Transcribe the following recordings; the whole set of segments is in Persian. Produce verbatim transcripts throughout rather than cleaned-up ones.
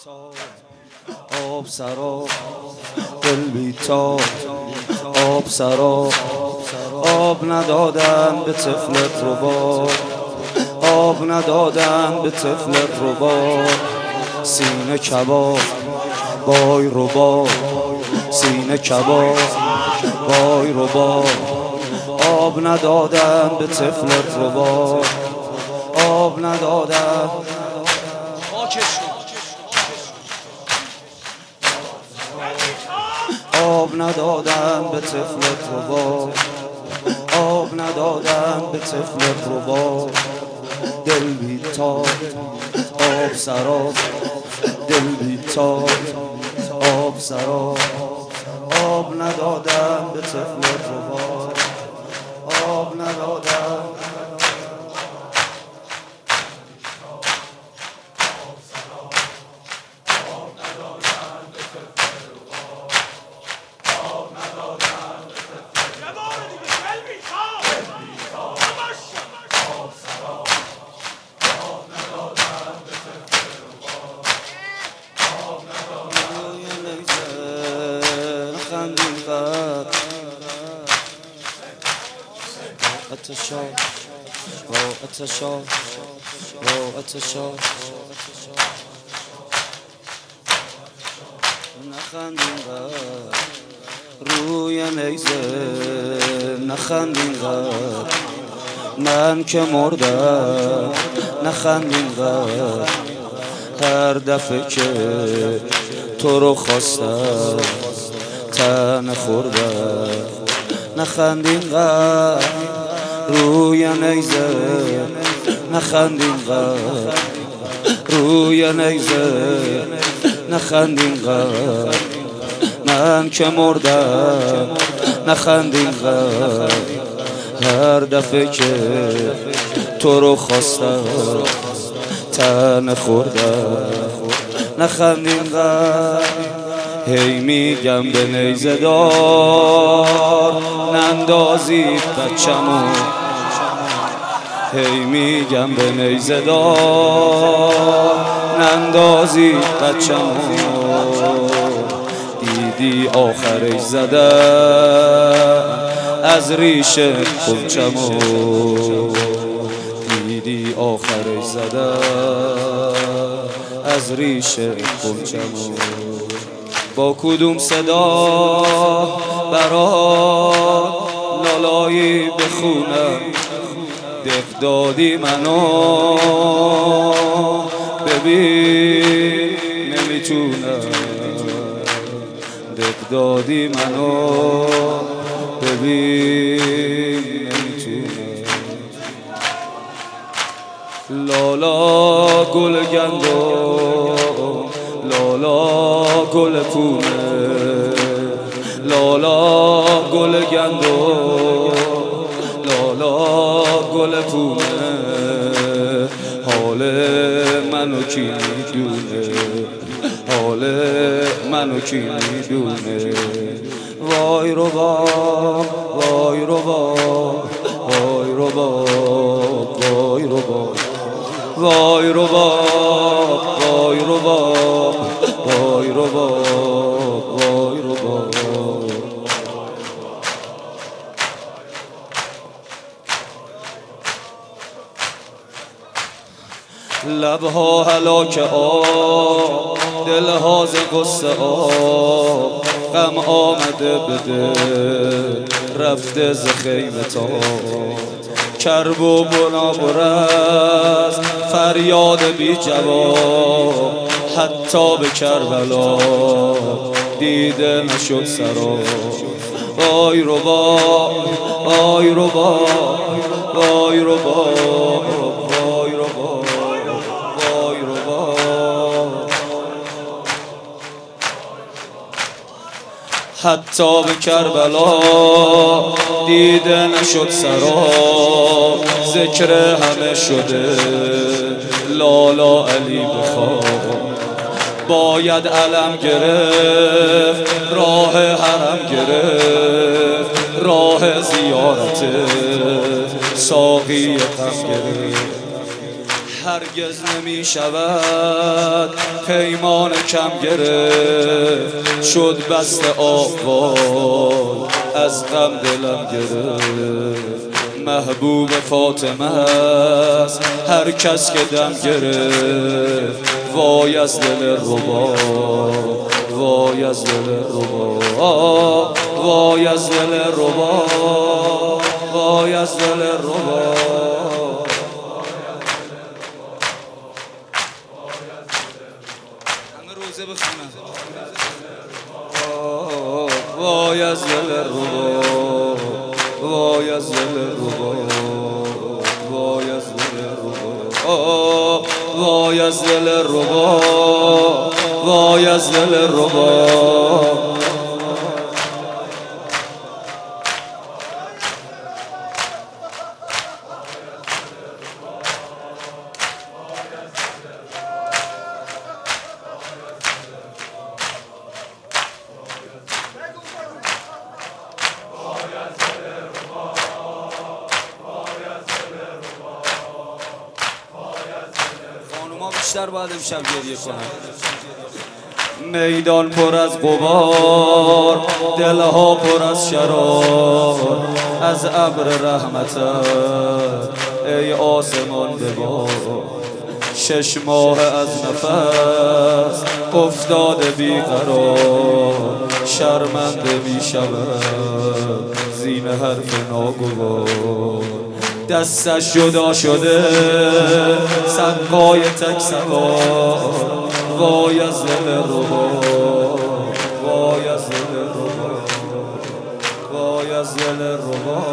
آب سراب دل بیتاب، آب سراب آب ندادن به طفلت رباب، آب ندادن به طفلت رباب. سینه کباب بای رباب، سینه کباب بای رباب. آب ندادن به طفلت رباب، آب ندادن. آب ندادن به طفلت رباب، آب ندادن به طفلت رباب. دل بیتاب آب سراب، دل بیتاب آب سراب. آب ندادن به طفلت رباب، آب ندادن. اتشا و اتشا و اتشا نخندین قد روی نیزه، نخندین قد من که مردم، نخندین قد هر دفعه که تو رو خواستم تن خوردم. نخندین قد روی نیزه، نخندین قد روی نیزه، نخندین قد من که مردم. نخندین قد هر دفعه که تو رو خواستم تن خوردم. نخندین قد هی میگم به نیزه دار نندازید بچمو، هی میگم به نیزه دار نندازید بچمو. دیدی آخرش زدن از ریشه قنچمو، دیدی آخرش زدن از ریشه قنچمو. با کدوم صدا برات لالایی بخونم، دق دادی منو ببین نمیتونم، دق دادی منو ببین نمیتونم. لالا گل گندم، لالا گل پونه، لالا گل گندم، لالا گل پونه. حال منو کی میدونه، حال منو کی میدونه. وای رباب وای رباب وای رباب وای رباب وای رباب وای رباب وای رباب وای رباب. لبها هلاک آب، دلها ز غصه آب. غم آمده بده رفته ز خیمه تا، کرب و بنا برست فریاد بی جواب. حتی به کربلا دیده نشد سرا. وای رباب وای رباب وای رباب وای رباب وای رباب. حتی به کربلا دیده نشد سرا. ذکر همه شده لالا علی بخواب. باید علم گرفت راه حرم گرفت، راه زیارت ساقی غم گرفت. هرگز نمی شود پیمان کم گرفت، شد بست آوال از غم دلم گرفت. محبوب فاطمه است هر کس که دم گرفت، وای از دل ربا، وای از دل ربا، وای از دل ربا، وای از دل ربا. همه روزه بخونن وای از دل ربا، وای از دل ربا، وای از دل ربا، وای از دل ربا، وای از دل ربا. خانوما بیشتر باید امشب گریه کنن. میدان پر از غبار، دلها پر از شرار، از ابر رحمتت ای آسمان ببار. شش ماه از نفس افتاده بیقرار، شرمنده میشود زین حرف ناگوار. دستش جدا شده سقای تک سوار، وای از دل ربا، وای از دل ربا، وای از دل ربا.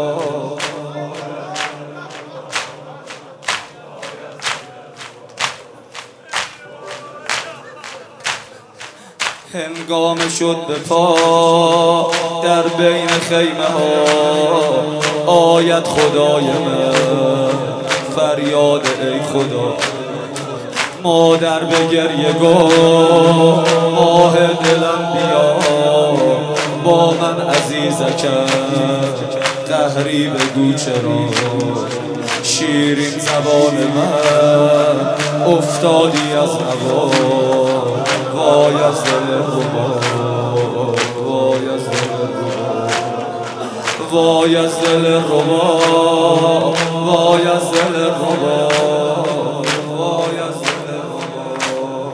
هنگام شد به پا در بین خیمه ها، آید خدای من فریاد ای خدا. مادر به گریه گفت آه دلم بیا، با من عزیزکم قهری بگو چرا. شیرین زبان من افتادی از هوا، وای از دل ربا، وای از دل ربا، وای از دل ربا، وای از دل ربا، وای از دل ربا.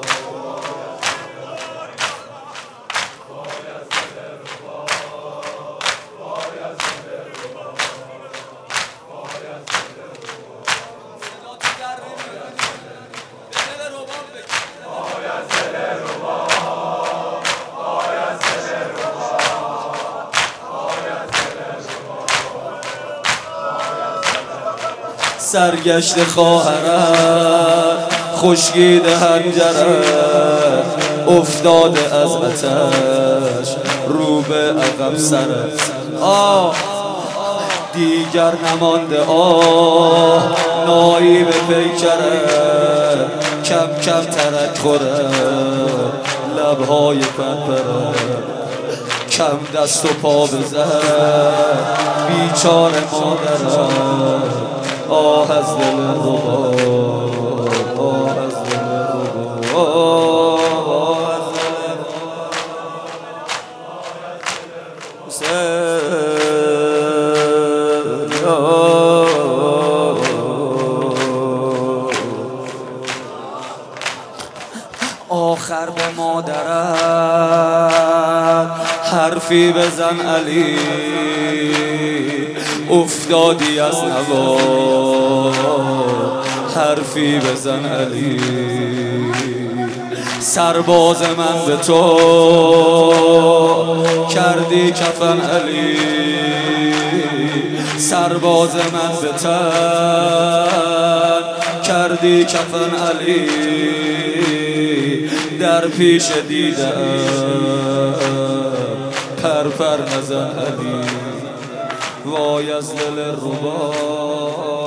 سرگشت خواهرت خشکیده هنجرت، افتاده از آتش رو به عقب سرت. آه دیگر نمانده آه نایی به پیکرت، کم کم ترک خورد لبهای پرپرت. کم دست و پا بزد بیچاره مادرت، آه از دل ربا، آه از دل ربا، آه از دل ربا. آخر به مادرت حرفی بزن علی، افتادی از نوا حرفی بزن علی. سرباز من به تو کردی کفن علی، سرباز من به تن کردی کفن علی. در پیش دیدم پر پر نزن علی، وای از دل ربا.